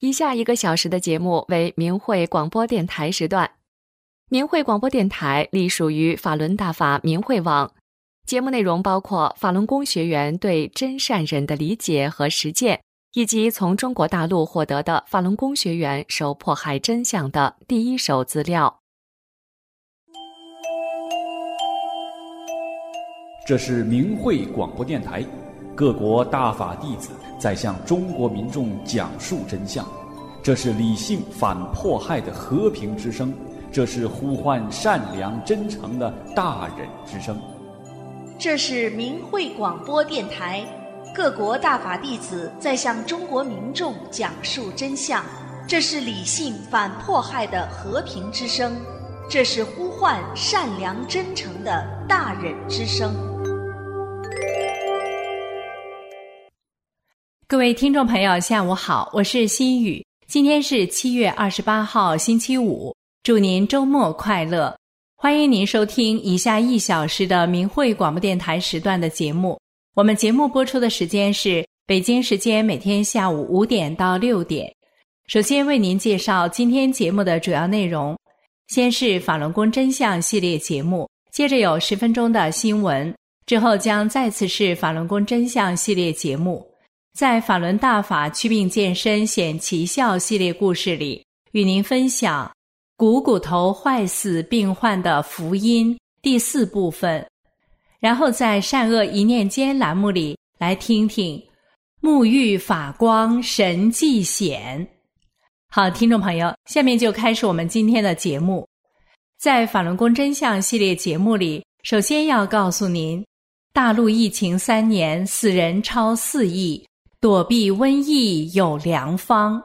以下1个小时的节目为明慧广播电台时段。明慧广播电台隶属于法轮大法明慧网，节目内容包括法轮功学员对真善忍的理解和实践，以及从中国大陆获得的法轮功学员受迫害真相的第一手资料。 这是明慧广播电台，各国大法弟子在向中国民众讲述真相。这是理性反迫害的和平之声，这是呼唤善良真诚的大忍之声。 这是明慧广播电台，各国大法弟子在向中国民众讲述真相。这是理性反迫害的和平之声，这是呼唤善良真诚的大忍之声。 各位听众朋友下午好，我是心雨。今天是7月28号星期五，祝您周末快乐。欢迎您收听以下1小时的明慧广播电台时段的节目。我们节目播出的时间是北京时间每天下午5点到6点。首先为您介绍今天节目的主要内容，先是法轮功真相系列节目，接着有10分钟的新闻，之后将再次是法轮功真相系列节目。在法轮大法祛病健身显奇效系列故事里，与您分享股头坏死病患的福音第4部分，然后在善恶一念间栏目里来听听沐浴法光神迹显。好，听众朋友，下面就开始我们今天的节目。在法轮功真相系列节目里，首先要告诉您，大陆疫情3年，死人超4亿，躲避瘟疫有良方。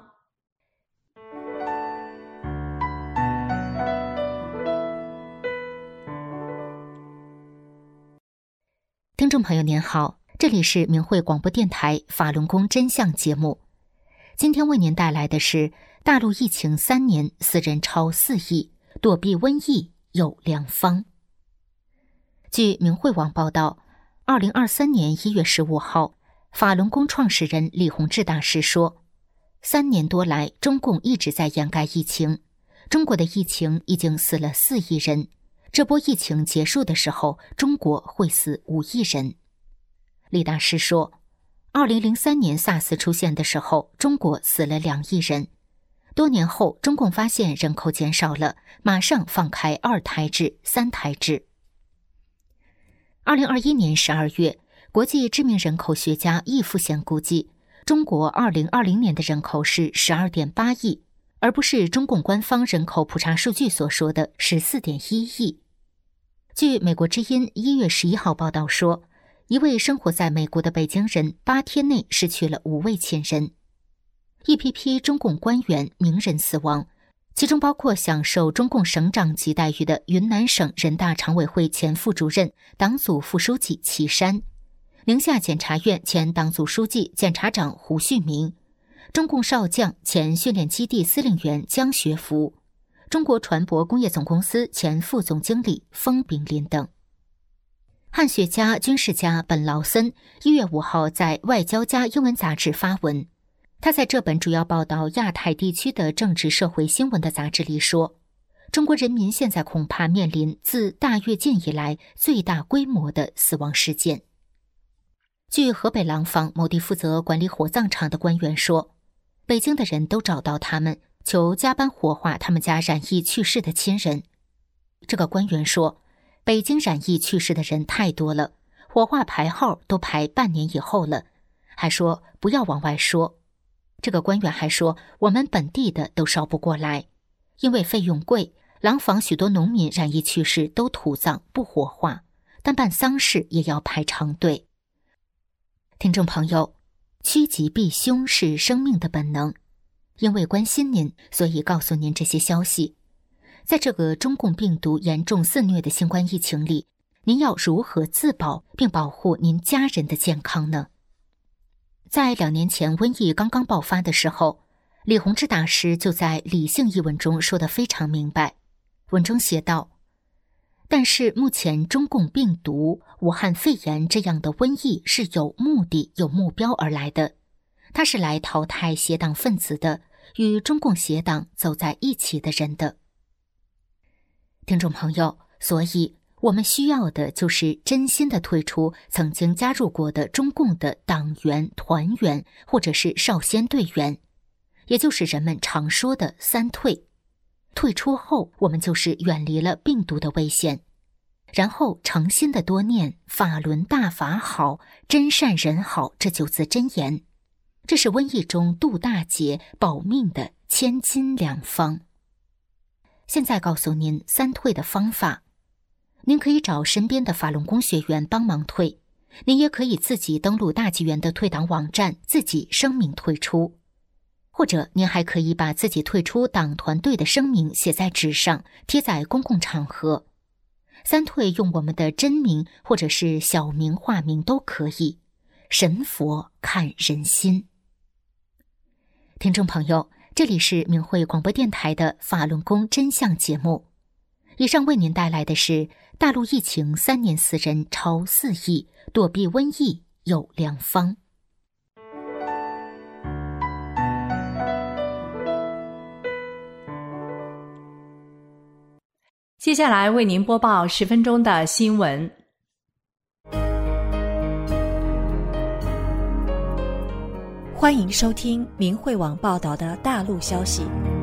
听众朋友您好，这里是明慧广播电台法轮功真相节目。今天为您带来的是大陆疫情3年，死人超4亿，躲避瘟疫有良方。据明慧网报道，2023年1月15号，法轮功创始人李洪志大师说，3年多来，中共一直在掩盖疫情，中国的疫情已经死了4亿人，这波疫情结束的时候，中国会死5亿人。李大师说，2003年 SARS 出现的时候，中国死了2亿人。多年后，中共发现人口减少了，马上放开2胎制、3胎制。2021年12月，国际知名人口学家易富贤估计，中国2020年的人口是 12.8 亿，而不是中共官方人口普查数据所说的 14.1 亿。据美国之音1月11号报道说，一位生活在美国的北京人8天内失去了5位亲人。一批批中共官员、名人死亡，其中包括享受中共省长级待遇的云南省人大常委会前副主任、党组副书记齐山，宁夏检察院前党组书记、检察长胡旭明，中共少将前训练基地司令员江学福，中国船舶工业总公司前副总经理封炳林等。汉学家、军事家本劳森1月5号在外交家英文杂志发文，他在这本主要报道亚太地区的政治社会新闻的杂志里说，中国人民现在恐怕面临自大跃进以来最大规模的死亡事件。据河北廊坊某地负责管理火葬场的官员说，北京的人都找到他们，求加班火化他们家染疫去世的亲人。这个官员说，北京染疫去世的人太多了，火化排号都排半年以后了，还说不要往外说。这个官员还说，我们本地的都烧不过来，因为费用贵，廊坊许多农民染疫去世都土葬不火化，但办丧事也要排长队。听众朋友，趋吉避凶是生命的本能，因为关心您，所以告诉您这些消息。在这个中共病毒严重肆虐的新冠疫情里，您要如何自保并保护您家人的健康呢？在2年前瘟疫刚刚爆发的时候，李洪志大师就在《理性》一文中说得非常明白。文中写道，但是目前中共病毒、武汉肺炎这样的瘟疫是有目的、有目标而来的，它是来淘汰邪党分子的， 与中共邪党走在一起的人的。听众朋友，所以我们需要的就是真心的退出曾经加入过的中共的党员、团员或者是少先队员，也就是人们常说的三退。退出后，我们就是远离了病毒的危险，然后诚心的多念法轮大法好，真善人好这9字真言，这是瘟疫中度大劫保命的千金良方。现在告诉您三退的方法，您可以找身边的法轮功学员帮忙退，您也可以自己登录大纪元的退党网站自己声明退出，或者您还可以把自己退出党团队的声明写在纸上，贴在公共场合。三退用我们的真名或者是小名化名都可以，神佛看人心。听众朋友，这里是明慧广播电台的法轮功真相节目，以上为您带来的是大陆疫情3年死人超4亿，躲避瘟疫有良方。 接下来为您播报10分钟的新闻。 欢迎收听明慧网报道的大陆消息。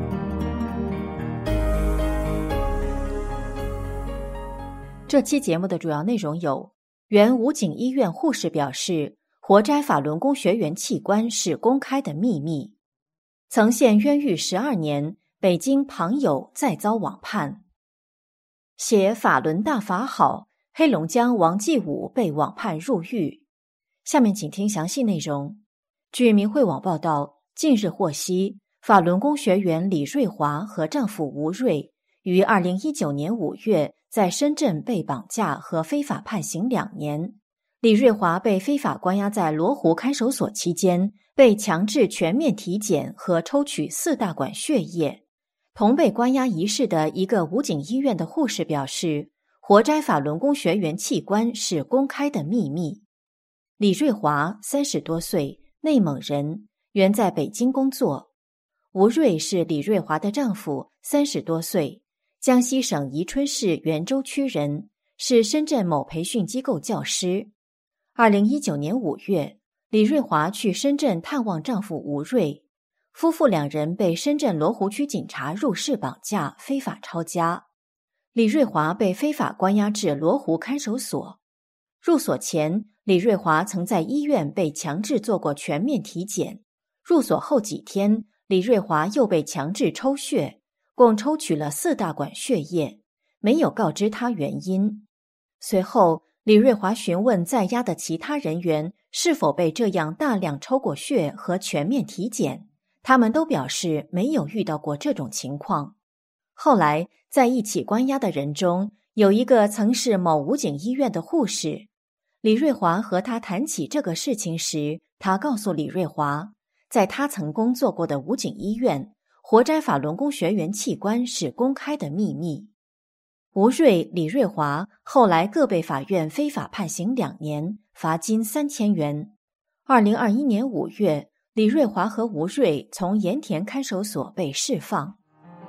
这期节目的主要内容有：原武警医院护士表示，活摘法轮功学员器官是公开的秘密；曾陷冤狱12年，北京庞友再遭网判；写法轮大法好，黑龙江王继武被网判入狱。下面请听详细内容。据明慧网报道，近日获悉，法轮功学员李瑞华和丈夫吴瑞于2019年5月在深圳被绑架和非法判刑2年。李瑞华被非法关押在罗湖看守所期间，被强制全面体检和抽取4大管血液。同被关押一事的一个武警医院的护士表示，活摘法轮功学员器官是公开的秘密。李瑞华30多岁，内蒙人，原在北京工作。吴瑞是李瑞华的丈夫，30多岁，江西省宜春市袁州区人，是深圳某培训机构教师。2019年5月，李瑞华去深圳探望丈夫吴瑞，夫妇2人被深圳罗湖区警察入室绑架，非法抄家。李瑞华被非法关押至罗湖看守所。入所前，李瑞华曾在医院被强制做过全面体检。入所后几天，李瑞华又被强制抽血，共抽取了4大管血液，没有告知他原因。随后，李瑞华询问在押的其他人员是否被这样大量抽过血和全面体检，他们都表示没有遇到过这种情况。后来，在一起关押的人中，有一个曾是某武警医院的护士。李瑞华和他谈起这个事情时，他告诉李瑞华，在他曾工作过的武警医院，活摘法轮功学员器官是公开的秘密。吴瑞、李瑞华后来各被法院非法判刑2年，罚金3000元。2021年5月，李瑞华和吴瑞从盐田看守所被释放。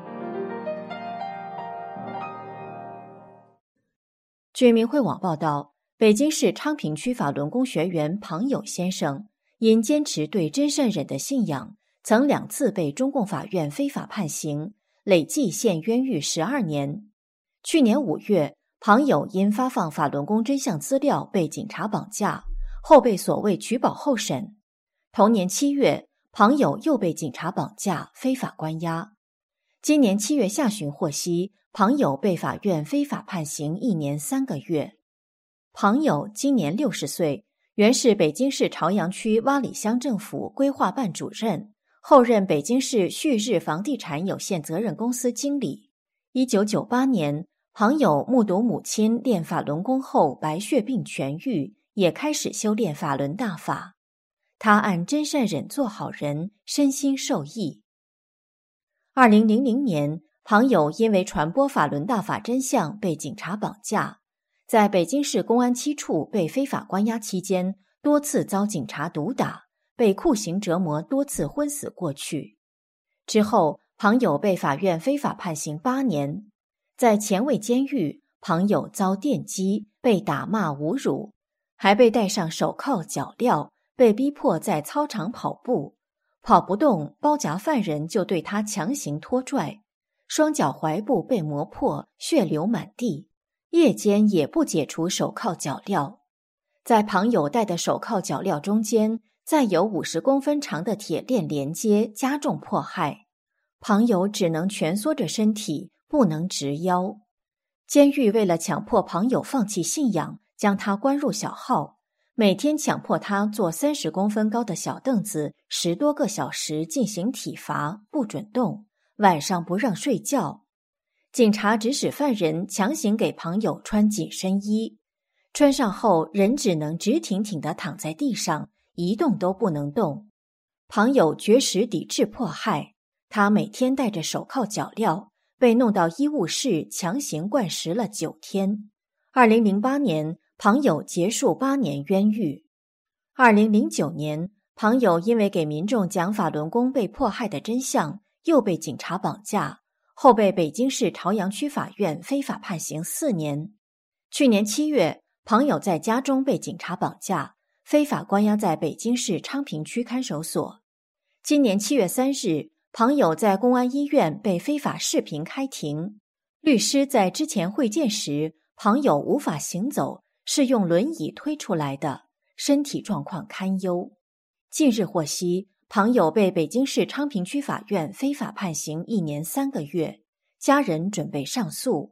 据明慧网报道，北京市昌平区法轮功学员庞友先生因坚持对真善忍的信仰，曾2次被中共法院非法判刑，累计陷冤狱12年。去年5月，庞友因发放法轮功真相资料被警察绑架，后被所谓取保候审。同年7月，庞友又被警察绑架，非法关押。今年7月下旬获悉，庞友被法院非法判刑1年3个月。庞友今年60岁，原是北京市朝阳区洼里乡政府规划办主任，后任北京市旭日房地产有限责任公司经理。1998年，庞友目睹母亲练法轮功后白血病痊愈，也开始修炼法轮大法。他按真善忍做好人，身心受益。2000年，庞友因为传播法轮大法真相被警察绑架，在北京市公安7处被非法关押期间，多次遭警察毒打，被酷刑折磨多次昏死过去。 之后，庞友被法院非法判刑8年。在前卫监狱，庞友遭电击，被打骂侮辱，还被戴上手铐脚镣，被逼迫在操场跑步，跑不动，包夹犯人就对他强行拖拽，双脚踝部被磨破，血流满地，夜间也不解除手铐脚镣。在庞友戴的手铐脚镣中间，再有50公分长的铁链连接，加重迫害。庞友只能蜷缩着身体，不能直腰。监狱为了强迫庞友放弃信仰，将他关入小号，每天强迫他坐30公分高的小凳子10多个小时进行体罚，不准动，晚上不让睡觉。警察指使犯人强行给庞友穿紧身衣，穿上后人只能直挺挺地躺在地上，一动都不能动。庞友绝食抵制迫害，他每天戴着手铐脚镣，被弄到医务室强行灌食了9天。2008年，庞友结束8年冤狱。2009年，庞友因为给民众讲法轮功被迫害的真相，又被警察绑架，后被北京市朝阳区法院非法判刑4年。去年7月，庞友在家中被警察绑架，非法关押在北京市昌平区看守所。今年7月3日，庞友在公安医院被非法视频开庭。律师在之前会见时，庞友无法行走，是用轮椅推出来的，身体状况堪忧。近日获悉，庞友被北京市昌平区法院非法判刑1年3个月，家人准备上诉。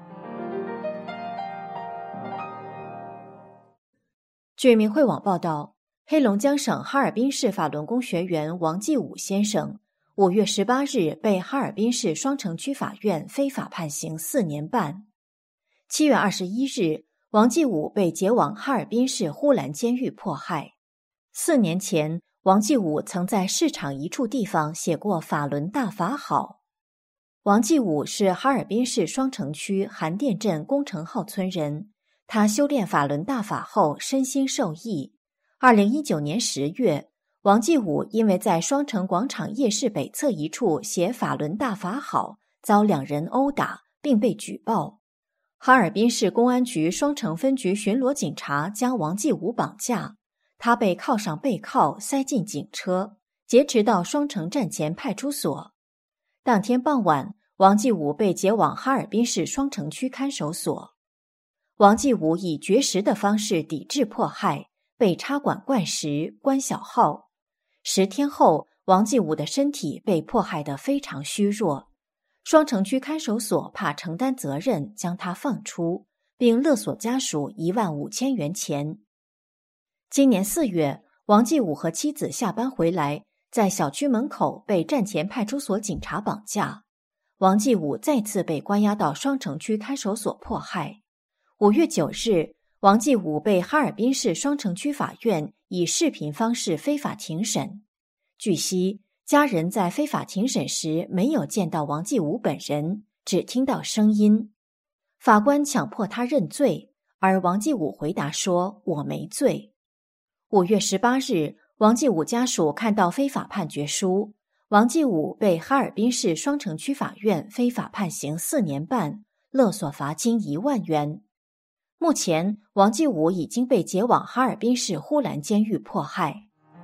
据明慧网报道，黑龙江省哈尔滨市法轮功学员王继武先生5月18日被哈尔滨市双城区法院非法判刑4年半。7月21日，王继武被解往哈尔滨市呼兰监狱迫害。4年前，王继武曾在市场一处地方写过法轮大法好。王继武是哈尔滨市双城区韩店镇工程号村人，他修炼法轮大法后身心受益。2019年10月，王继武因为在双城广场夜市北侧一处写法轮大法好，遭2人殴打并被举报。哈尔滨市公安局双城分局巡逻警察将王继武绑架，他被铐上背铐，塞进警车，劫持到双城站前派出所。当天傍晚，王继武被解往哈尔滨市双城区看守所。王继武以绝食的方式抵制迫害，被插管灌食、关小号。10天后，王继武的身体被迫害得非常虚弱。双城区看守所怕承担责任，将他放出，并勒索家属15000元钱。今年4月，王继武和妻子下班回来，在小区门口被站前派出所警察绑架。王继武再次被关押到双城区看守所迫害。5月9日，王继武被哈尔滨市双城区法院以视频方式非法庭审。据悉，家人在非法庭审时没有见到王继武本人，只听到声音。法官强迫他认罪，而王继武回答说：“我没罪。”5月18日，王继武家属看到非法判决书，王继武被哈尔滨市双城区法院非法判刑4年半，勒索罚金1万元。目前，王继武已经被解往哈尔滨市呼兰监狱迫害。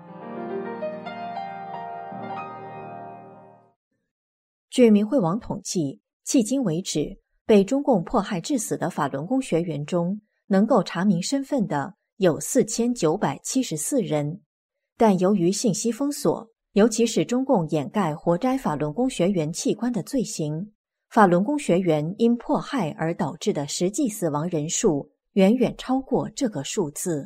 据明慧网统计，迄今为止，被中共迫害致死的法轮功学员中，能够查明身份的有4974人，但由于信息封锁，尤其是中共掩盖活摘法轮功学员器官的罪行，法轮功学员因迫害而导致的实际死亡人数远远超过这个数字。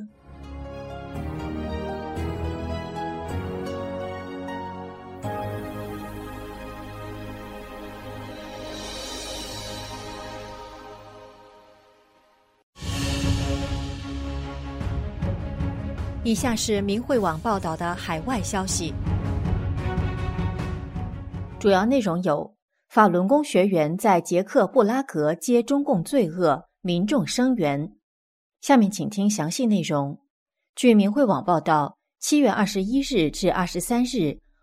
以下是明慧网报道的海外消息，主要内容有：法轮功学员在捷克布拉格揭中共罪恶，民众声援。下面请听详细内容。据明慧网报道，7月21日至23日，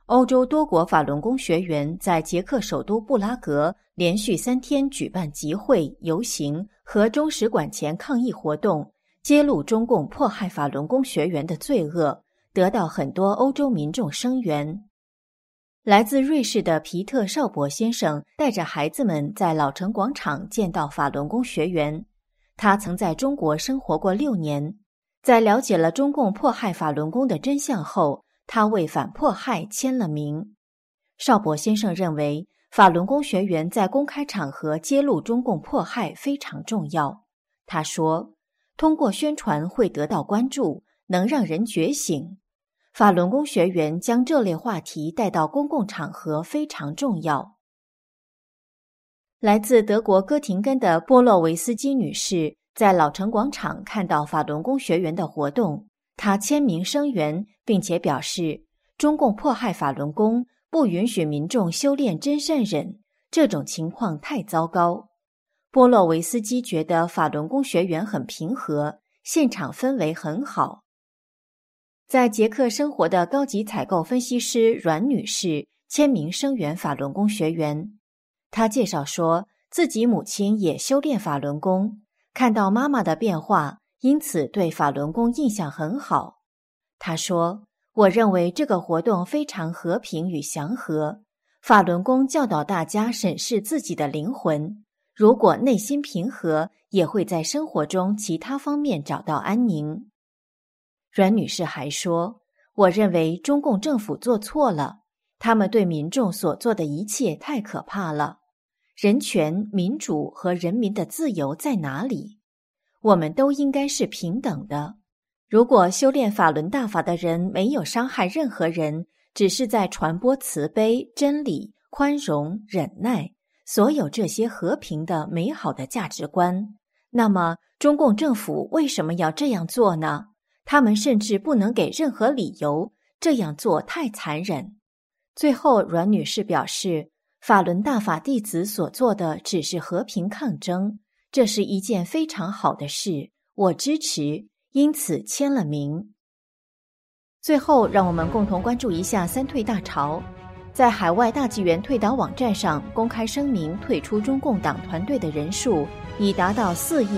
欧洲多国法轮功学员在捷克首都布拉格连续3天举办集会、游行和中使馆前抗议活动，揭露中共迫害法轮功学员的罪恶，得到很多欧洲民众声援。来自瑞士的皮特·绍伯先生带着孩子们在老城广场见到法轮功学员。他曾在中国生活过6年，在了解了中共迫害法轮功的真相后，他为反迫害签了名。绍伯先生认为，法轮功学员在公开场合揭露中共迫害非常重要。他说，通过宣传会得到关注，能让人觉醒。法轮功学员将这类话题带到公共场合非常重要。来自德国哥廷根的波洛维斯基女士在老城广场看到法轮功学员的活动，她签名声援，并且表示，中共迫害法轮功，不允许民众修炼真善忍，这种情况太糟糕。波洛维斯基觉得法轮功学员很平和，现场氛围很好。在捷克生活的高级采购分析师阮女士签名声援法轮功学员。她介绍说，自己母亲也修炼法轮功，看到妈妈的变化，因此对法轮功印象很好。她说，我认为这个活动非常和平与祥和，法轮功教导大家审视自己的灵魂，如果内心平和，也会在生活中其他方面找到安宁。阮女士还说，我认为中共政府做错了，他们对民众所做的一切太可怕了。人权、民主和人民的自由在哪里？我们都应该是平等的。如果修炼法轮大法的人没有伤害任何人，只是在传播慈悲、真理、宽容、忍耐，所有这些和平的美好的价值观，那么中共政府为什么要这样做呢？他们甚至不能给任何理由，这样做太残忍。最后，阮女士表示，法轮大法弟子所做的只是和平抗争，这是一件非常好的事，我支持，因此签了名。最后，让我们共同关注一下三退大潮。在海外大纪元退党网站上公开声明退出中共党团队的人数已达到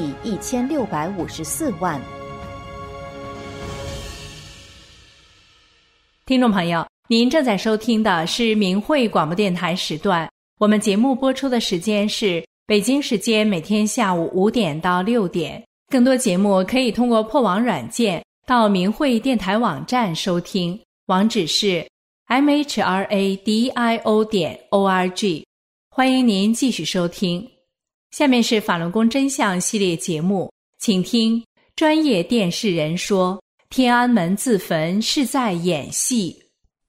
4.1654亿。 听众朋友，您正在收听的是明慧广播电台时段，我们节目播出的时间是北京时间每天下午5点到6点。更多节目可以通过破网软件到明慧电台网站收听，网址是 mhradio.org。 欢迎您继续收听。下面是法轮功真相系列节目，请听专业电视人说天安门自焚是在演戏。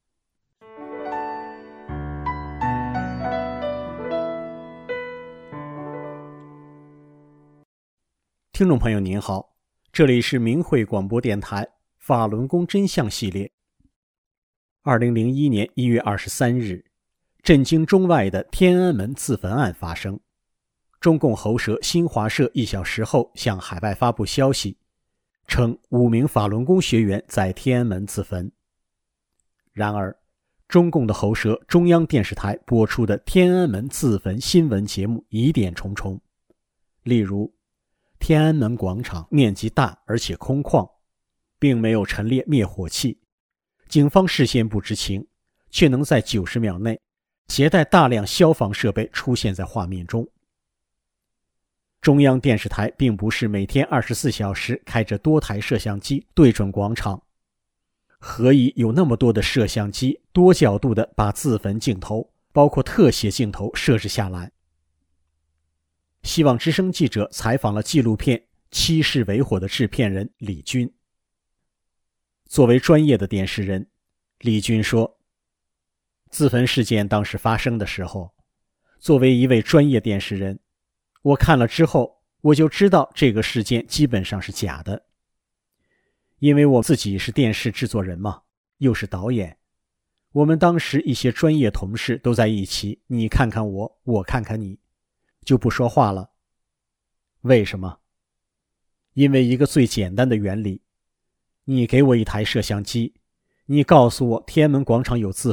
听众朋友您好，这里是明慧广播电台法轮功真相系列。2001年1月23日，震惊中外的天安门自焚案发生。中共喉舌新华社1小时后向海外发布消息，称5名法轮功学员在天安门自焚。然而，中共的喉舌中央电视台播出的天安门自焚新闻节目疑点重重，例如天安门广场面积大而且空旷，并没有陈列灭火器，警方事先不知情，却能在90秒内携带大量消防设备出现在画面中。中央电视台并不是每天24小时开着多台摄像机对准广场，何以有那么多的摄像机多角度地把自焚镜头包括特写镜头设置下来？希望之声记者采访了纪录片《七世为火》的制片人李军。作为专业的电视人，李军说，自焚事件当时发生的时候，作为一位专业电视人，我看了之后，我就知道这个事件基本上是假的。因为我自己是电视制作人嘛，又是导演，我们当时一些专业同事都在一起，你看看我，我看看你，就不说话了。为什么？因为一个最简单的原理，你给我一台摄像机，你告诉我天安门广场有自焚，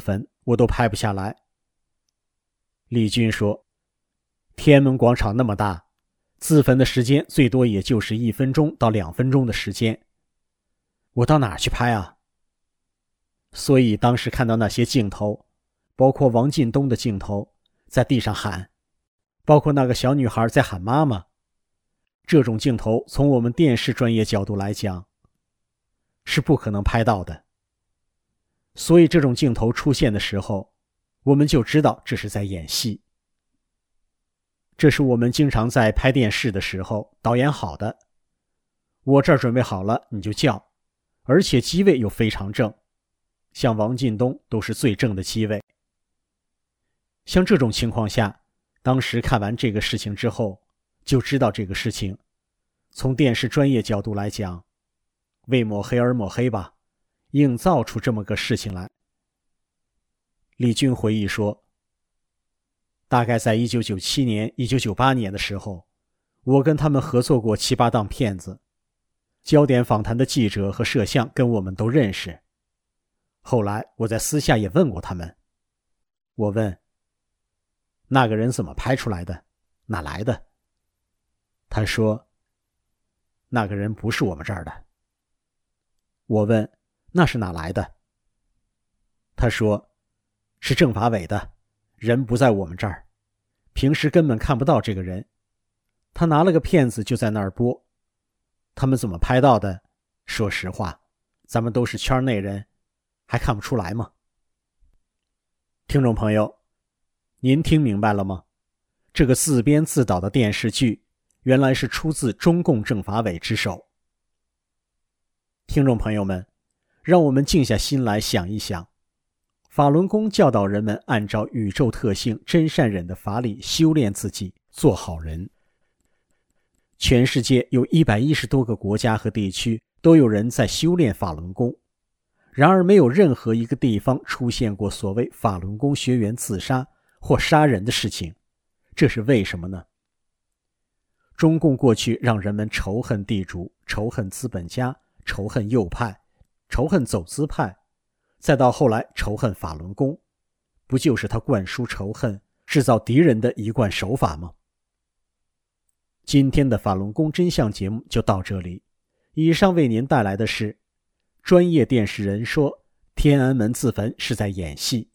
我都拍不下来。李军说，天安门广场那么大，自焚的时间最多也就是1分钟到2分钟的时间，我到哪儿去拍啊？所以当时看到那些镜头，包括王进东的镜头，在地上喊，包括那个小女孩在喊妈妈，这种镜头从我们电视专业角度来讲是不可能拍到的。所以这种镜头出现的时候，我们就知道这是在演戏。这是我们经常在拍电视的时候导演好的，我这儿准备好了你就叫，而且机位又非常正，像王进东都是最正的机位。像这种情况下，当时看完这个事情之后，就知道这个事情从电视专业角度来讲，为抹黑而抹黑吧，硬造出这么个事情来。李军回忆说，大概在1997年、1998年的时候，我跟他们合作过7、8档片子，焦点访谈的记者和摄像跟我们都认识。后来我在私下也问过他们，我问，那个人怎么拍出来的？哪来的？他说，那个人不是我们这儿的。我问，那是哪来的？他说，是政法委的，人不在我们这儿，平时根本看不到这个人，他拿了个片子就在那儿播。他们怎么拍到的？说实话，咱们都是圈内人，还看不出来吗？听众朋友，您听明白了吗？这个自编自导的电视剧原来是出自中共政法委之手。听众朋友们，让我们静下心来想一想，法轮功教导人们按照宇宙特性真善忍的法理修炼自己，做好人。全世界有110多个国家和地区都有人在修炼法轮功，然而没有任何一个地方出现过所谓法轮功学员自杀或杀人的事情，这是为什么呢？中共过去让人们仇恨地主，仇恨资本家，仇恨右派，仇恨走资派，再到后来仇恨法轮功，不就是他灌输仇恨、制造敌人的一贯手法吗？今天的法轮功真相节目就到这里，以上为您带来的是专业电视人说天安门自焚是在演戏。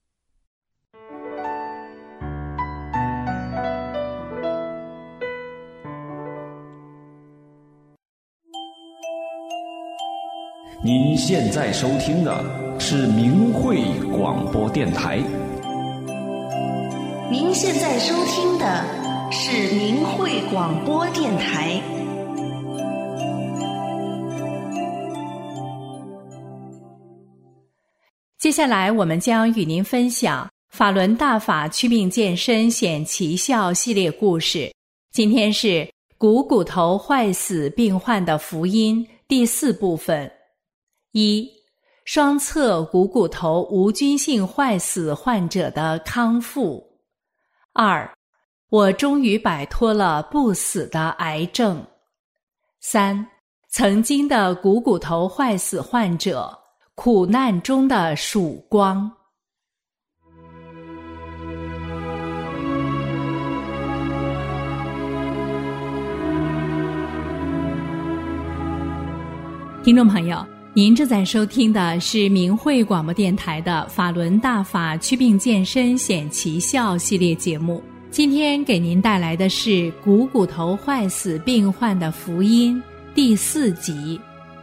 您现在收听的是明慧广播电台。 您现在收听的是明慧广播电台。 接下来我们将与您分享法轮大法祛病健身显奇效系列故事。今天是股骨头坏死病患的福音第4部分。1. 双侧股骨头无菌性坏死患者的康复。2. 我终于摆脱了不死的癌症。3. 曾经的股骨头坏死患者，苦难中的曙光。听众朋友，您正在收听的是明慧广播电台的法轮大法祛病健身显奇效系列节目。今天给您带来的是股骨头坏死病患的福音第4集。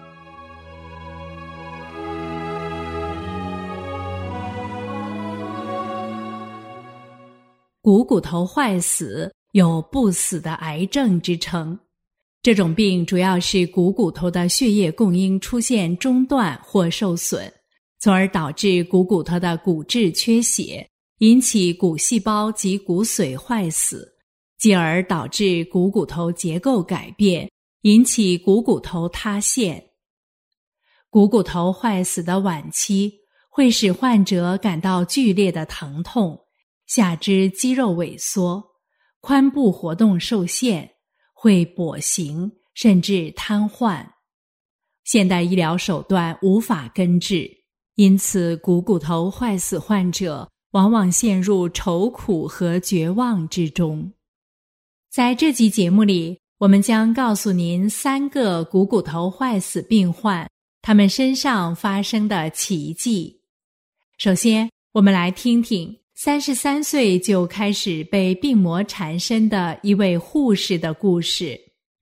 股骨头坏死有不死的癌症之称，这种病主要是股骨头的血液供应出现中断或受损，从而导致股骨头的骨质缺血，引起骨细胞及骨髓坏死，继而导致股骨头结构改变，引起股骨头塌陷。股骨头坏死的晚期会使患者感到剧烈的疼痛，下肢肌肉萎缩，髋部活动受限，会跛行甚至瘫痪。现代医疗手段无法根治，因此股骨头坏死患者往往陷入愁苦和绝望之中。在这期节目里，我们将告诉您3个股骨头坏死病患他们身上发生的奇迹。首先，我们来听听33岁就开始被病魔缠身的一位护士的故事。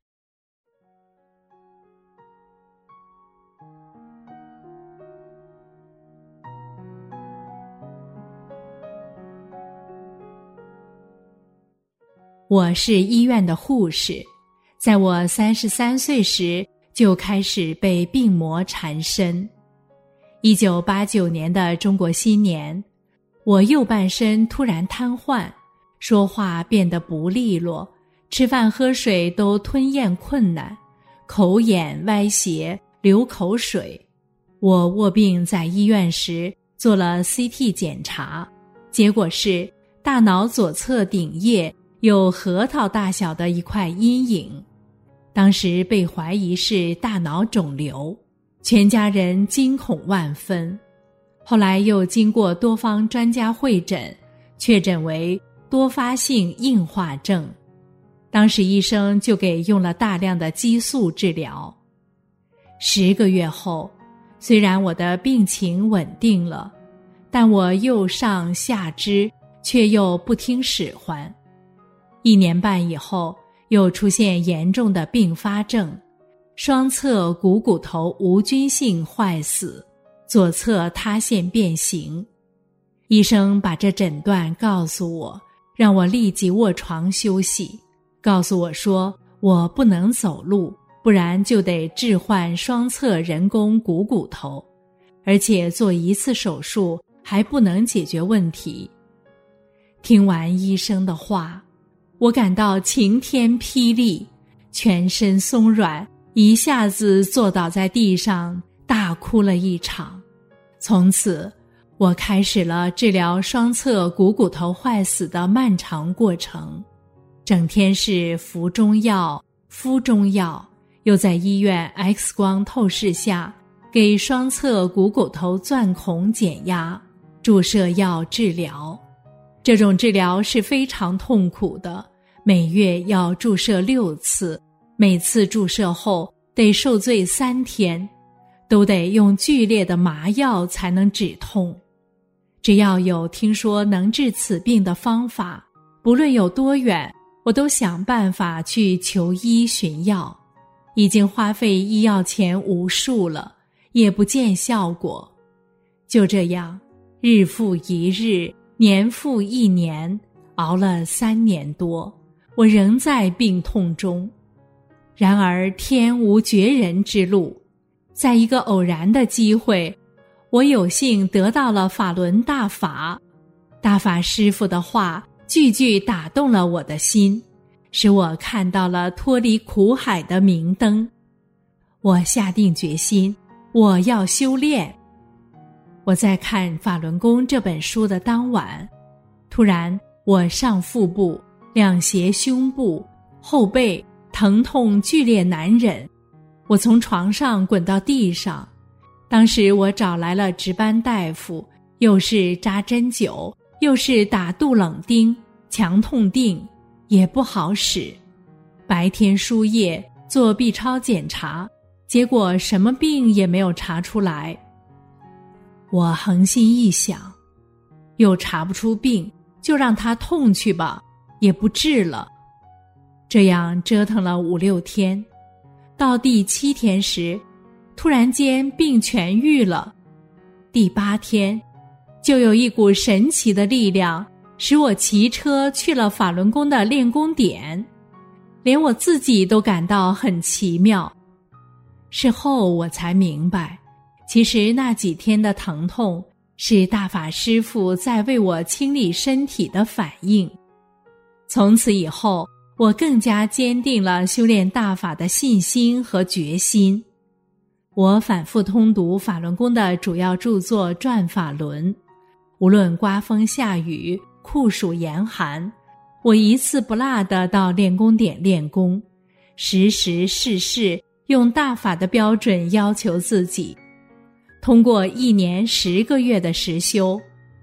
我是医院的护士，在我33岁时就开始被病魔缠身。1989年的中国新年，我右半身突然瘫痪，说话变得不利落，吃饭喝水都吞咽困难，口眼歪斜，流口水。我卧病在医院时做了 CT 检查，结果是大脑左侧顶叶有核桃大小的一块阴影，当时被怀疑是大脑肿瘤，全家人惊恐万分。后来又经过多方专家会诊，确诊为多发性硬化症。当时医生就给用了大量的激素治疗。10个月后，虽然我的病情稳定了，但我右上下肢却又不听使唤。1年半以后，又出现严重的并发症，双侧股骨头无菌性坏死，左侧塌陷变形。医生把这诊断告诉我，让我立即卧床休息，告诉我说我不能走路，不然就得置换双侧人工股骨头，而且做1次手术还不能解决问题。听完医生的话，我感到晴天霹雳，全身松软，一下子坐倒在地上，大哭了一场。从此，我开始了治疗双侧股骨头坏死的漫长过程，整天是服中药、敷中药，又在医院 X 光透视下给双侧股骨头钻孔减压，注射药治疗。这种治疗是非常痛苦的，每月要注射6次，每次注射后得受罪3天，都得用剧烈的麻药才能止痛。只要有听说能治此病的方法，不论有多远，我都想办法去求医寻药。已经花费医药钱无数了，也不见效果。就这样，日复一日，年复一年，熬了3年多，我仍在病痛中。然而天无绝人之路，在一个偶然的机会，我有幸得到了法轮大法。大法师父的话句句打动了我的心，使我看到了脱离苦海的明灯。我下定决心，我要修炼。我在看《法轮功》这本书的当晚，突然我上腹部、两胁胸部、后背疼痛剧烈难忍，我从床上滚到地上。当时我找来了值班大夫，又是扎针灸，又是打杜冷丁、强痛定，也不好使。白天输液做 B 超检查，结果什么病也没有查出来。我横心一想，又查不出病，就让它痛去吧，也不治了。这样折腾了5、6天，到第7天时，突然间病痊愈了。第8天，就有一股神奇的力量使我骑车去了法轮功的练功点，连我自己都感到很奇妙。事后我才明白，其实那几天的疼痛是大法师父在为我清理身体的反应。从此以后，我更加坚定了修炼大法的信心和决心。我反复通读法轮功的主要著作《转法轮》，无论刮风下雨、酷暑严寒，我一次不落地到练功点练功，时时事事用大法的标准要求自己。通过1年10个月的实修，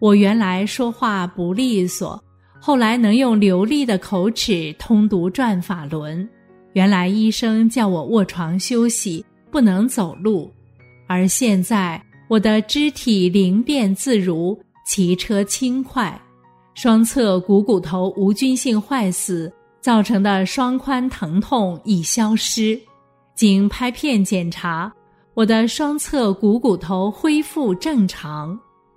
我原来说话不利索，后来能用流利的口齿通读转法轮。原来医生叫我卧床休息，不能走路，而现在我的肢体灵便自如，骑车轻快，双侧股骨头无菌性坏死造成的双髋疼痛已消失。经拍片检查，我的双侧股骨头恢复正常。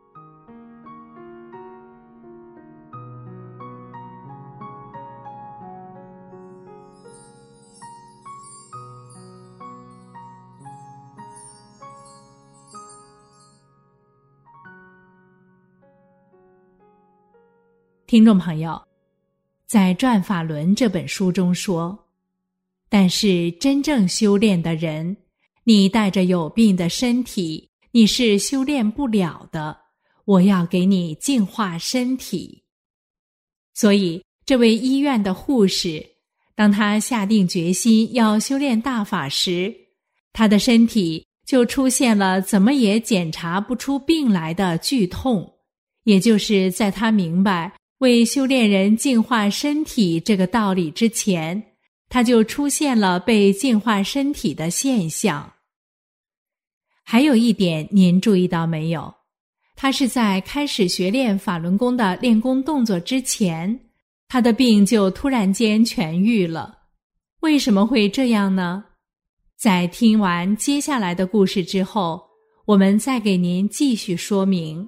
听众朋友，在《转法轮》这本书中说，但是真正修炼的人，你带着有病的身体，你是修炼不了的，我要给你净化身体。所以这位医院的护士，当他下定决心要修炼大法时，他的身体就出现了怎么也检查不出病来的剧痛，也就是在他明白为修炼人净化身体这个道理之前，他就出现了被净化身体的现象。还有一点您注意到没有？他是在开始学练法轮功的练功动作之前，他的病就突然间痊愈了。为什么会这样呢？在听完接下来的故事之后，我们再给您继续说明。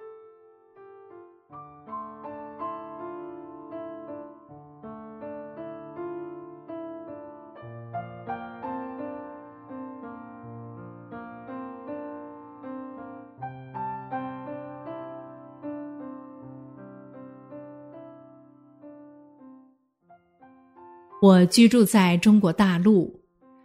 我居住在中国大陆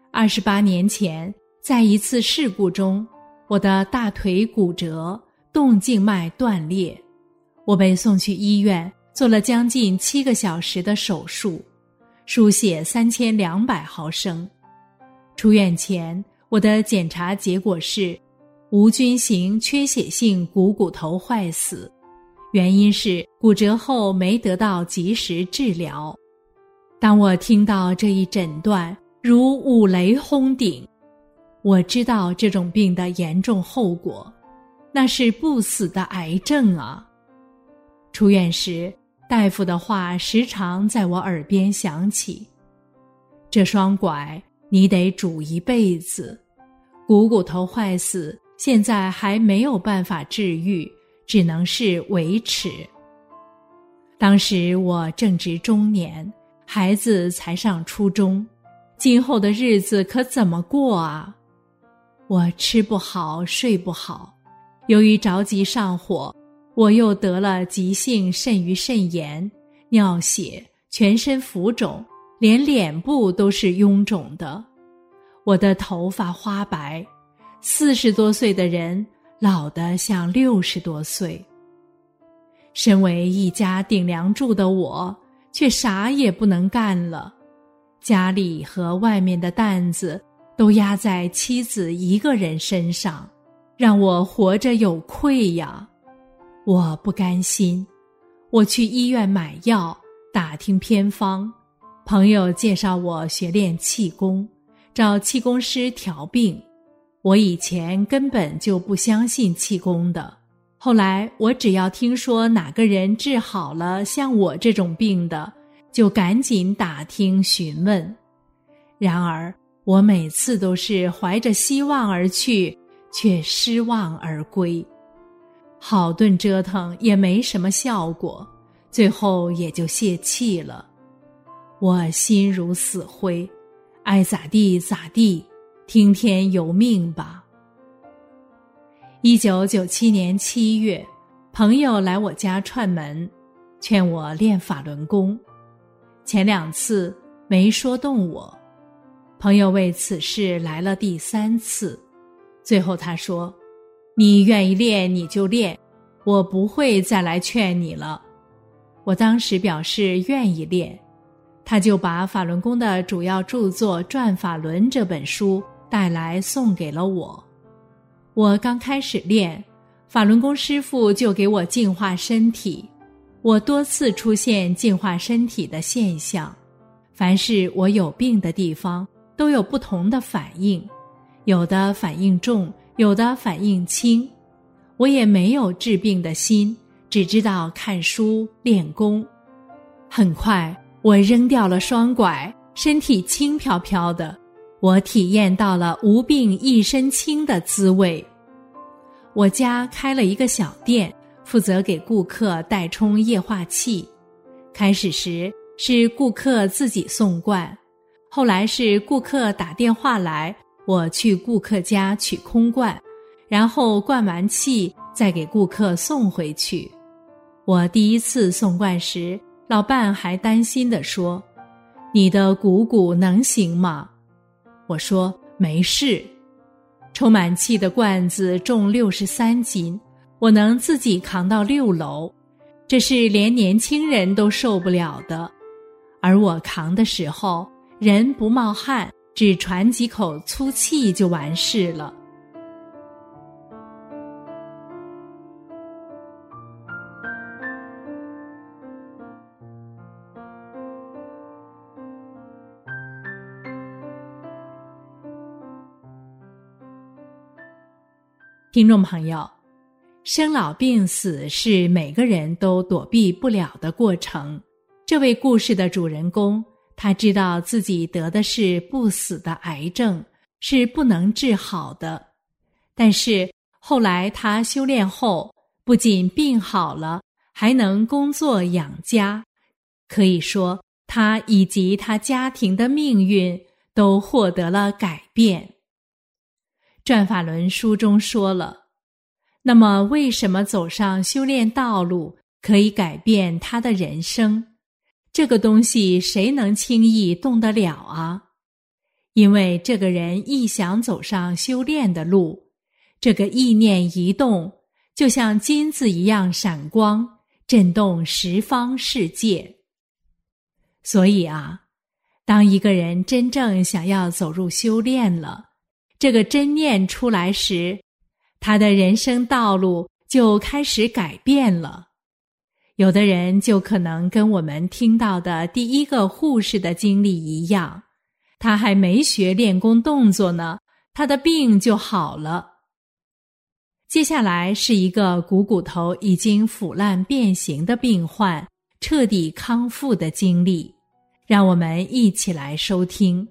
，28年前，在一次事故中，我的大腿骨折，动静脉断裂，我被送去医院，做了将近7个小时的手术，输血3200毫升。出院前，我的检查结果是无菌型缺血性股骨头坏死，原因是骨折后没得到及时治疗。当我听到这一诊断，如五雷轰顶，我知道这种病的严重后果，那是不死的癌症啊！出院时，大夫的话时常在我耳边响起：这双拐你得拄一辈子，股骨头坏死现在还没有办法治愈，只能是维持。当时我正值中年，孩子才上初中，今后的日子可怎么过啊？我吃不好，睡不好，由于着急上火，我又得了急性肾盂肾炎、尿血，全身浮肿，连脸部都是臃肿的。我的头发花白，40多岁的人老得像60多岁。身为一家顶梁柱的我，却啥也不能干了，家里和外面的担子都压在妻子一个人身上，让我活着有愧呀。我不甘心，我去医院买药，打听偏方，朋友介绍我学练气功，找气功师调病。我以前根本就不相信气功的，后来我只要听说哪个人治好了像我这种病的，就赶紧打听询问。然而我每次都是怀着希望而去，却失望而归。好顿折腾也没什么效果，最后也就泄气了。我心如死灰，爱咋地咋地，听天由命吧。1997年7月，朋友来我家串门，劝我练法轮功。前2次没说动我，朋友为此事来了第3次，最后他说：你愿意练你就练，我不会再来劝你了。我当时表示愿意练，他就把法轮功的主要著作《转法轮》这本书带来送给了我。我刚开始练， 法轮功师父就给我净化身体，我多次出现净化身体的现象，凡是我有病的地方都有不同的反应，有的反应重，有的反应轻。我也没有治病的心，只知道看书练功。很快我扔掉了双拐，身体轻飘飘的，我体验到了无病一身轻的滋味。我家开了一个小店，负责给顾客代充液化气。开始时是顾客自己送罐，后来是顾客打电话来，我去顾客家取空罐，然后灌完气再给顾客送回去。我第一次送罐时，老伴还担心地说：“你的股骨能行吗？”我说：“没事。”充满气的罐子重63斤，我能自己扛到6楼，这是连年轻人都受不了的。而我扛的时候，人不冒汗，只喘几口粗气就完事了。听众朋友，生老病死是每个人都躲避不了的过程。这位故事的主人公，他知道自己得的是不死的癌症，是不能治好的。但是后来他修炼后，不仅病好了，还能工作养家。可以说，他以及他家庭的命运都获得了改变。转法轮书中说了，那么为什么走上修炼道路可以改变他的人生？这个东西谁能轻易动得了啊？因为这个人一想走上修炼的路，这个意念一动，就像金子一样闪光，震动十方世界。所以啊，当一个人真正想要走入修炼了，这个真念出来时，他的人生道路就开始改变了。有的人就可能跟我们听到的第一个护士的经历一样，他还没学练功动作呢，他的病就好了。接下来是一个骨头已经腐烂变形的病患彻底康复的经历，让我们一起来收听。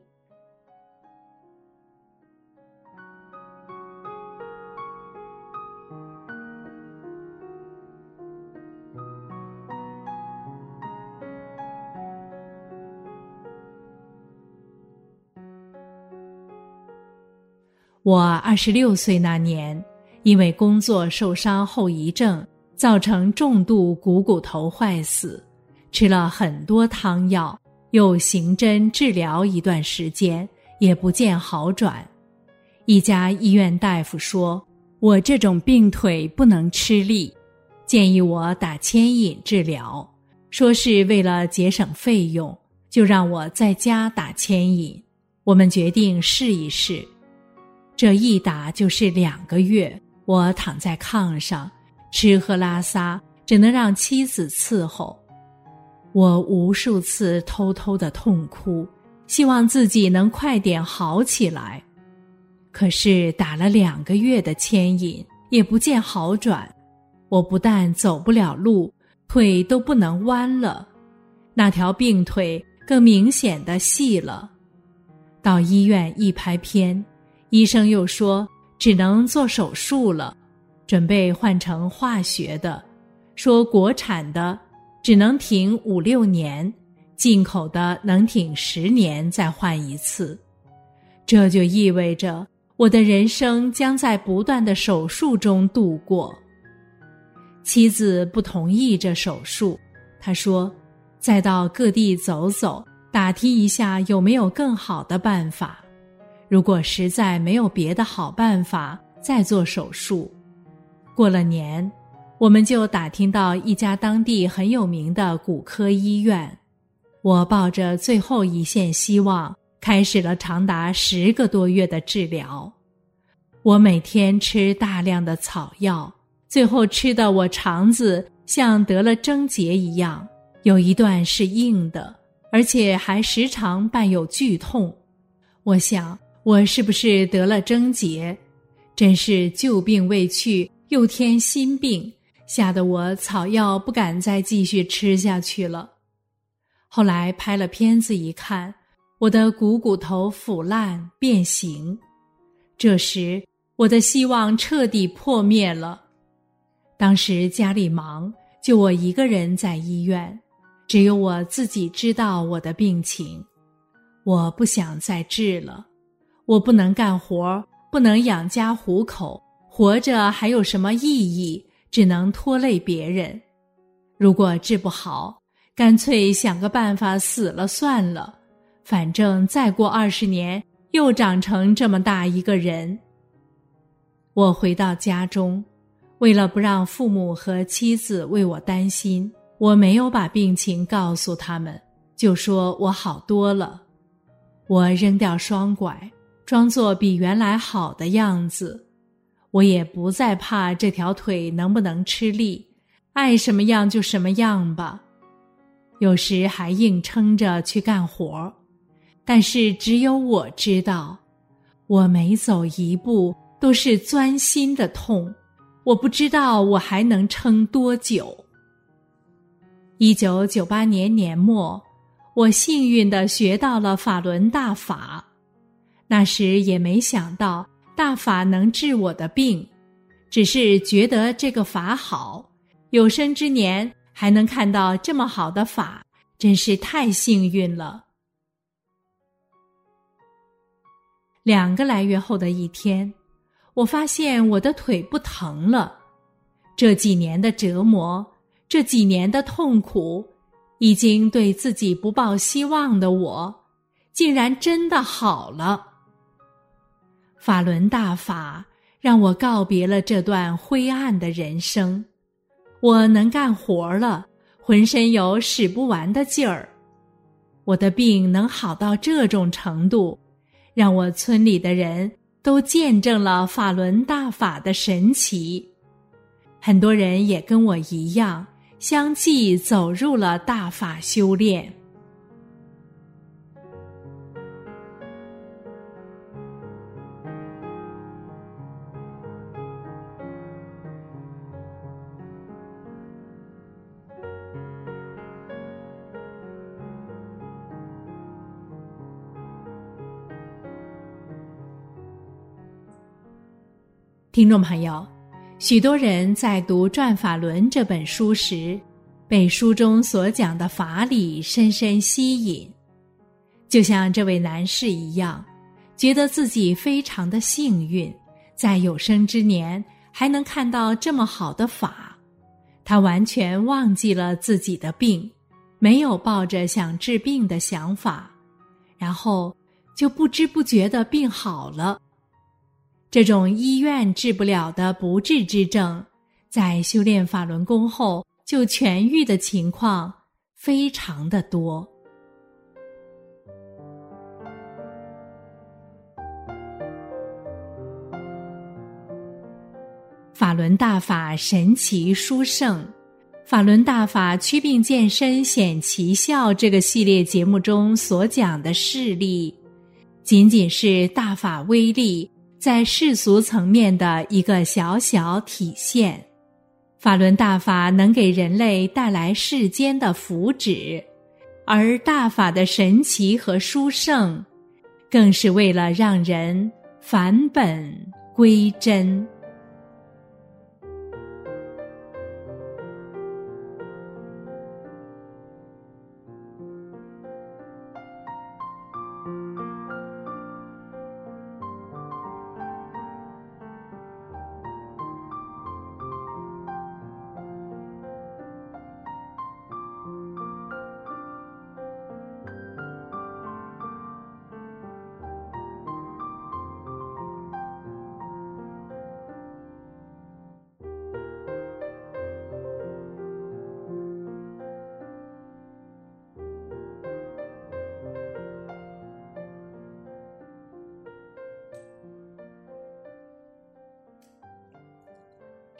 我26岁那年，因为工作受伤后遗症，造成重度骨头坏死，吃了很多汤药，又行针治疗一段时间，也不见好转。一家医院大夫说，我这种病腿不能吃力，建议我打牵引治疗，说是为了节省费用，就让我在家打牵引。我们决定试一试。这一打就是2个月，我躺在炕上，吃喝拉撒只能让妻子伺候。我无数次偷偷的痛哭，希望自己能快点好起来。可是打了2个月的牵引，也不见好转。我不但走不了路，腿都不能弯了，那条病腿更明显的细了。到医院一拍片，医生又说只能做手术了，准备换成化学的，说国产的只能挺5-6年，进口的能挺10年再换一次。这就意味着我的人生将在不断的手术中度过。妻子不同意这手术，她说再到各地走走，打听一下有没有更好的办法，如果实在没有别的好办法，再做手术。过了年，我们就打听到一家当地很有名的骨科医院。我抱着最后一线希望，开始了长达10个多月的治疗。我每天吃大量的草药， 最后吃的我肠子像得了症结一样，有一段是硬的，而且还时常伴有剧痛。我想，我是不是得了症结？真是旧病未去，又添新病，吓得我草药不敢再继续吃下去了。后来拍了片子一看，我的骨头腐烂变形。这时我的希望彻底破灭了。当时家里忙，就我一个人在医院，只有我自己知道我的病情。我不想再治了，我不能干活，不能养家糊口，活着还有什么意义？只能拖累别人。如果治不好，干脆想个办法死了算了，反正再过20年又长成这么大一个人。我回到家中，为了不让父母和妻子为我担心，我没有把病情告诉他们，就说我好多了。我扔掉双拐，装作比原来好的样子。我也不再怕这条腿能不能吃力，爱什么样就什么样吧。有时还硬撑着去干活，但是只有我知道，我每走一步都是钻心的痛，我不知道我还能撑多久。1998年年末，我幸运地学到了法轮大法。那时也没想到大法能治我的病，只是觉得这个法好，有生之年还能看到这么好的法，真是太幸运了。2个来月后的一天，我发现我的腿不疼了。这几年的折磨，这几年的痛苦，已经对自己不抱希望的我，竟然真的好了。法轮大法让我告别了这段灰暗的人生，我能干活了，浑身有使不完的劲儿。我的病能好到这种程度，让我村里的人都见证了法轮大法的神奇。很多人也跟我一样，相继走入了大法修炼。听众朋友，许多人在读《转法轮》这本书时，被书中所讲的法理深深吸引，就像这位男士一样，觉得自己非常的幸运，在有生之年还能看到这么好的法。他完全忘记了自己的病，没有抱着想治病的想法，然后就不知不觉地病好了。这种医院治不了的不治之症，在修炼法轮功后就痊愈的情况非常的多。法轮大法神奇殊胜，法轮大法祛病健身显奇效这个系列节目中所讲的事例，仅仅是大法威力在世俗层面的一个小小体现。法轮大法能给人类带来世间的福祉，而大法的神奇和殊胜，更是为了让人返本归真。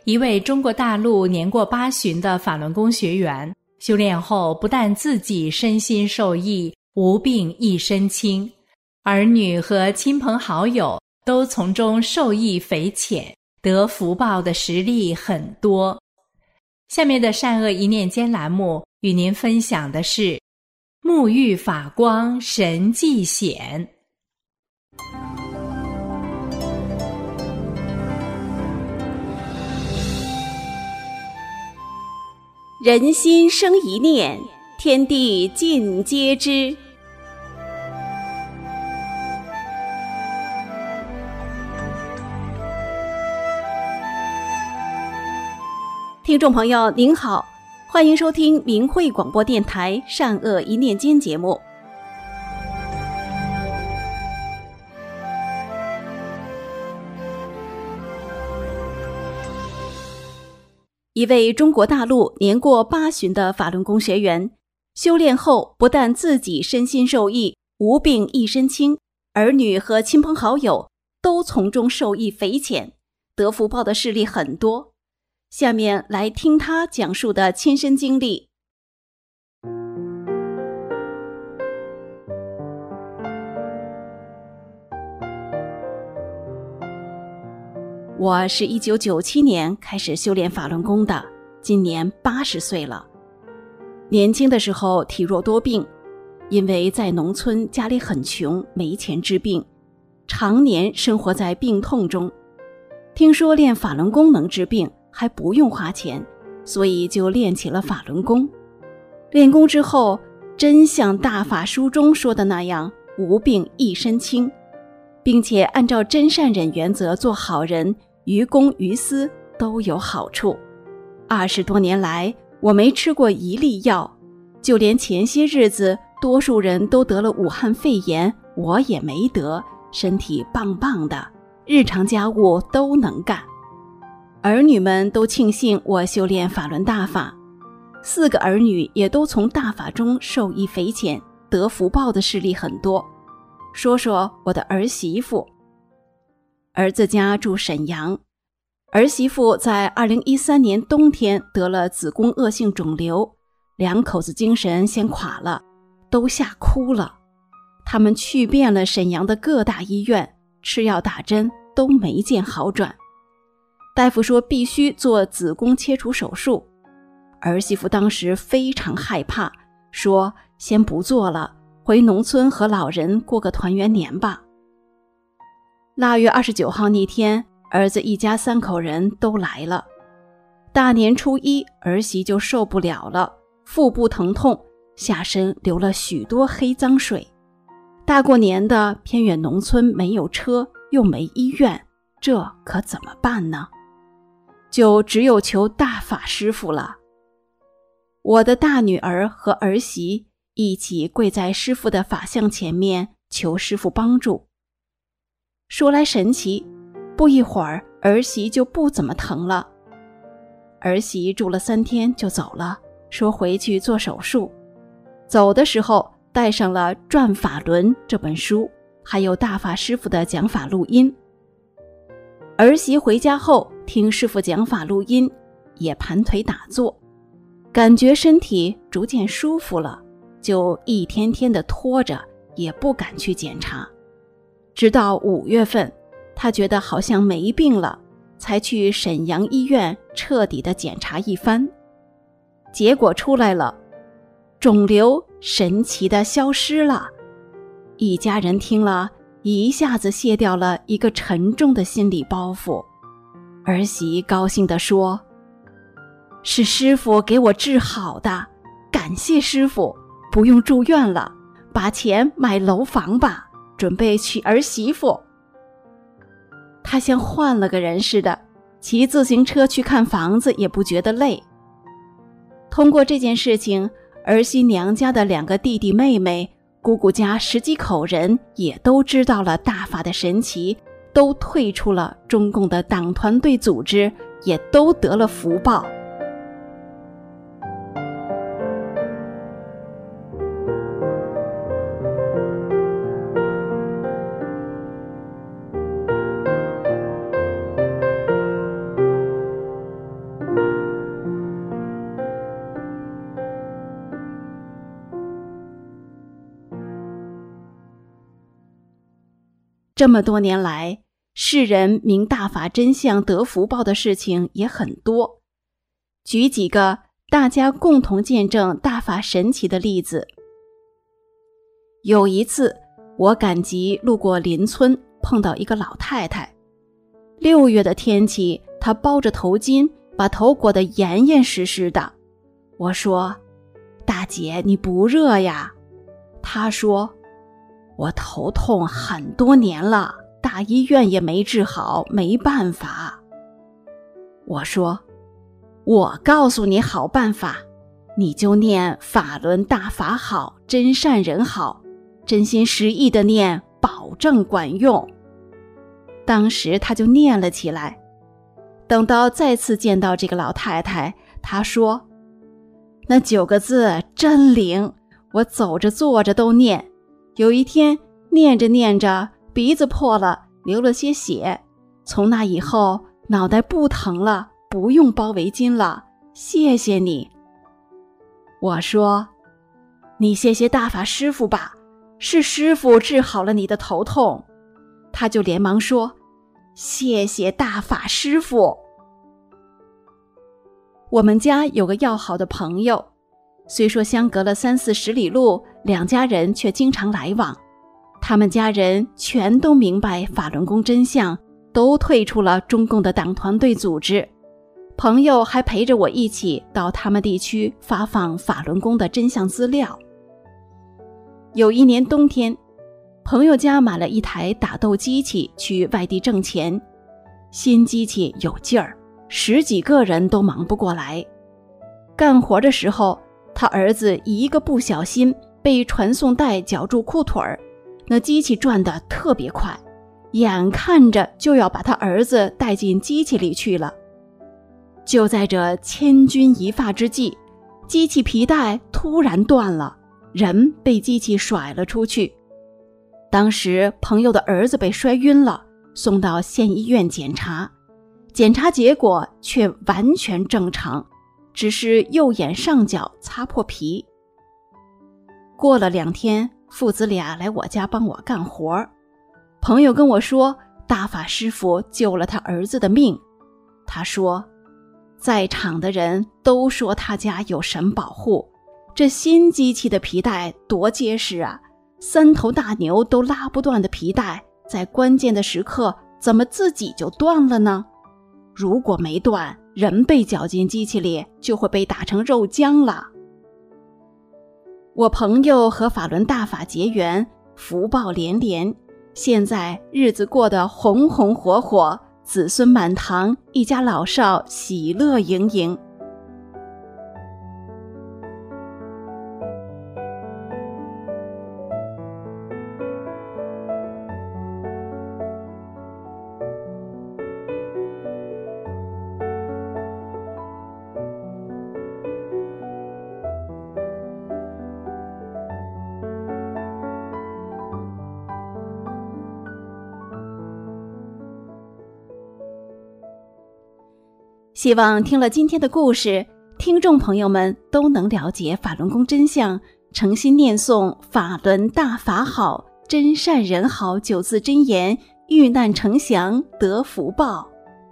一位中国大陆年过八旬的法轮功学员，修炼后不但自己身心受益，无病一身轻，儿女和亲朋好友都从中受益匪浅，得福报的实例很多。下面的善恶一念间栏目与您分享的是沐浴法光神迹显。 人心生一念，天地尽皆知。听众朋友您好，欢迎收听明慧广播电台善恶一念间节目。一位中国大陆年过八旬的法轮功学员，修炼后不但自己身心受益，无病一身轻，儿女和亲朋好友都从中受益匪浅，得福报的事例很多。下面来听他讲述的亲身经历。我是1997年开始修炼法轮功的，今年80岁了。年轻的时候体弱多病，因为在农村家里很穷，没钱治病，常年生活在病痛中。听说练法轮功能治病，还不用花钱，所以就练起了法轮功。练功之后，真像大法书中说的那样，无病一身轻，并且按照真善忍原则做好人，于公于私都有好处。20多年来，我没吃过一粒药，就连前些日子多数人都得了武汉肺炎，我也没得，身体棒棒的，日常家务都能干。儿女们都庆幸我修炼法轮大法，4个儿女也都从大法中受益匪浅，得福报的事例很多。说说我的儿媳妇。儿子家住沈阳，儿媳妇在2013年冬天得了子宫恶性肿瘤，2口子精神先垮了，都吓哭了。他们去遍了沈阳的各大医院，吃药打针都没见好转。大夫说必须做子宫切除手术，儿媳妇当时非常害怕，说先不做了，回农村和老人过个团圆年吧。腊月29号那天，儿子一家3口人都来了。大年初一，儿媳就受不了了，腹部疼痛，下身流了许多黑脏水。大过年的，偏远农村没有车，又没医院，这可怎么办呢？就只有求大法师父了。我的大女儿和儿媳一起跪在师父的法像前面，求师父帮助。说来神奇，不一会儿儿媳就不怎么疼了。儿媳住了3天就走了，说回去做手术。走的时候带上了《转法轮》这本书，还有大法师父的讲法录音。儿媳回家后听师父讲法录音，也盘腿打坐，感觉身体逐渐舒服了，就一天天的拖着，也不敢去检查。直到5月份，她觉得好像没病了，才去沈阳医院彻底的检查一番。结果出来了，肿瘤神奇的消失了。一家人听了，一下子卸掉了一个沉重的心理包袱。儿媳高兴地说：“是师父给我治好的，感谢师父，不用住院了，把钱买楼房吧，准备娶儿媳妇。”她像换了个人似的，骑自行车去看房子也不觉得累。通过这件事情，儿媳娘家的2个弟弟妹妹，姑姑家10几口人也都知道了大法的神奇，都退出了中共的党团队组织，也都得了福报。 这么多年来，世人明大法真相得福报的事情也很多。举几个大家共同见证大法神奇的例子。有一次，我赶集路过邻村，碰到一个老太太。6月的天气，她包着头巾，把头裹得严严实实的。我说：“大姐，你不热呀？”她说：“我头痛很多年了，大医院也没治好，没办法。”我说：“我告诉你好办法，你就念法轮大法好，真善人好，真心实意的念，保证管用。”当时他就念了起来。等到再次见到这个老太太，她说：“那9个字真灵，我走着坐着都念。有一天念着念着，鼻子破了，流了些血，从那以后脑袋不疼了，不用包围巾了，谢谢你。”我说：“你谢谢大法师父吧，是师父治好了你的头痛。”他就连忙说：“谢谢大法师父。”我们家有个要好的朋友，虽说相隔了30-40里路，两家人却经常来往。他们家人全都明白法轮功真相，都退出了中共的党团队组织。朋友还陪着我一起到他们地区发放法轮功的真相资料。有一年冬天，朋友家买了一台打豆机器去外地挣钱，新机器有劲儿，10几个人都忙不过来。干活的时候，他儿子一个不小心被传送带绞住裤腿儿，那机器转得特别快，眼看着就要把他儿子带进机器里去了。就在这千钧一发之际，机器皮带突然断了，人被机器甩了出去。当时朋友的儿子被摔晕了，送到县医院检查，检查结果却完全正常，只是右眼上角擦破皮。过了2天，父子俩来我家帮我干活。朋友跟我说，大法师父救了他儿子的命。他说，在场的人都说他家有神保护，这新机器的皮带多结实啊，3头大牛都拉不断的皮带，在关键的时刻怎么自己就断了呢？如果没断，人被绞进机器里就会被打成肉浆了。我朋友和法轮大法结缘，福报连连，现在日子过得红红火火，子孙满堂，一家老少喜乐盈盈。希望听了今天的故事，听众朋友们都能了解法轮功真相，诚心念诵法轮大法好，真善人好9字真言，遇难成祥，得福报。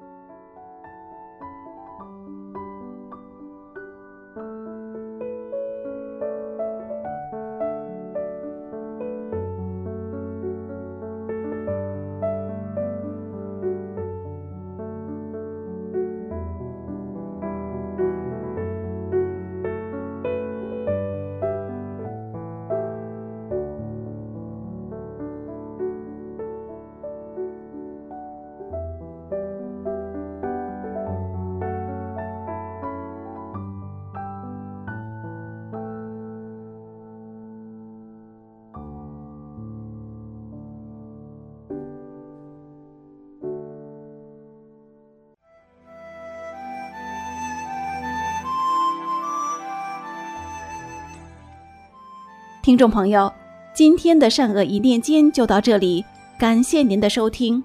听众朋友，今天的善恶一念间就到这里，感谢您的收听。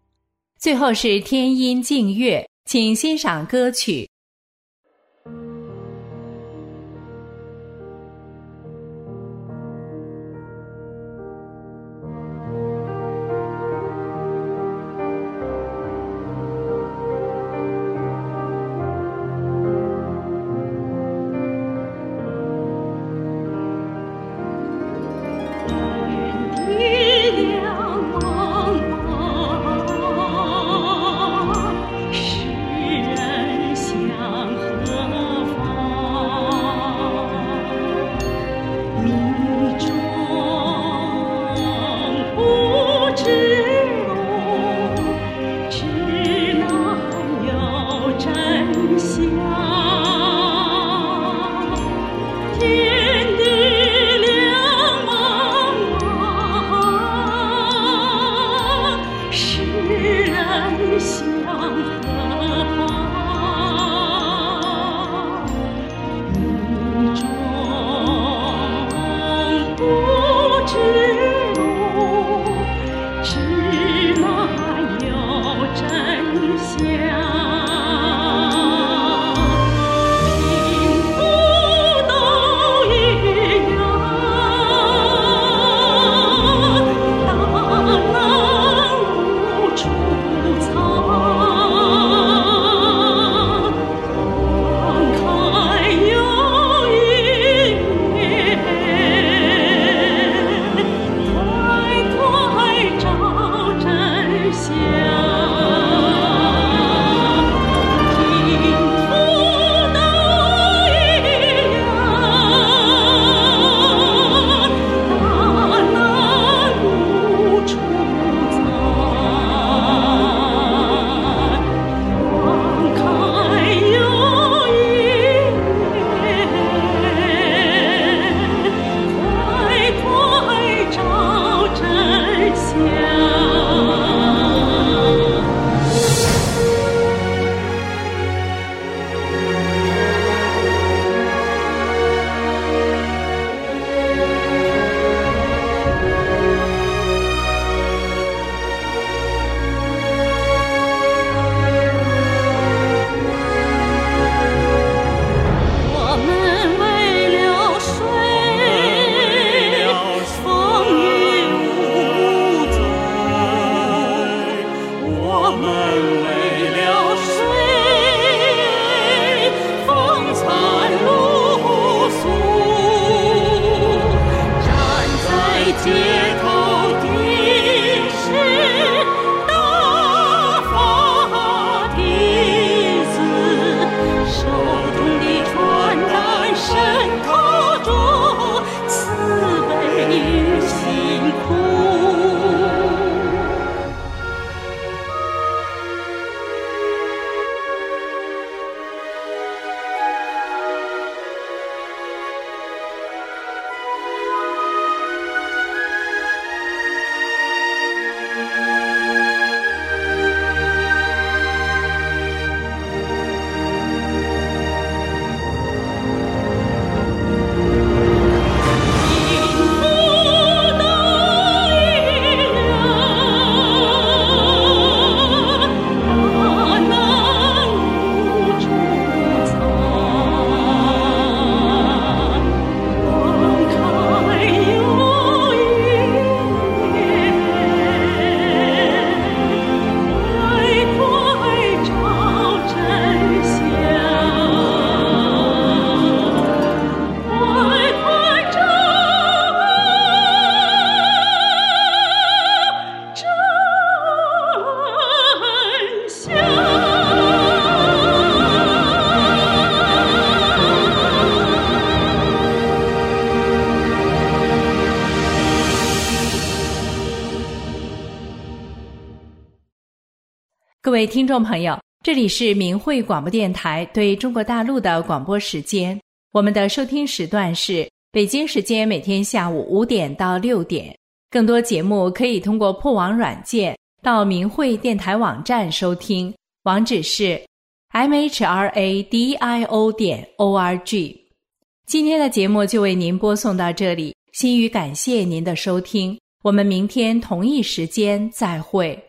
最后是天音净月，请欣赏歌曲。 各位听众朋友，这里是明慧广播电台对中国大陆的广播时间，我们的收听时段是北京时间每天下午5点到6点。更多节目可以通过破网软件到明慧电台网站收听，网址是 mhradio.org。 今天的节目就为您播送到这里，心语感谢您的收听，我们明天同一时间再会。